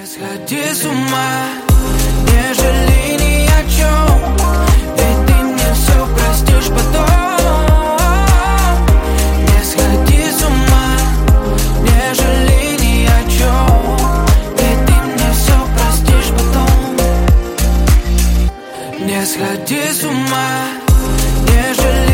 сходи с ума, не жалей ни о чем, ведь ты мне все простишь потом. Не сходи с ума, не жалей ни о чем, ведь ты мне все простишь потом. Не сходи с ума, не жалей.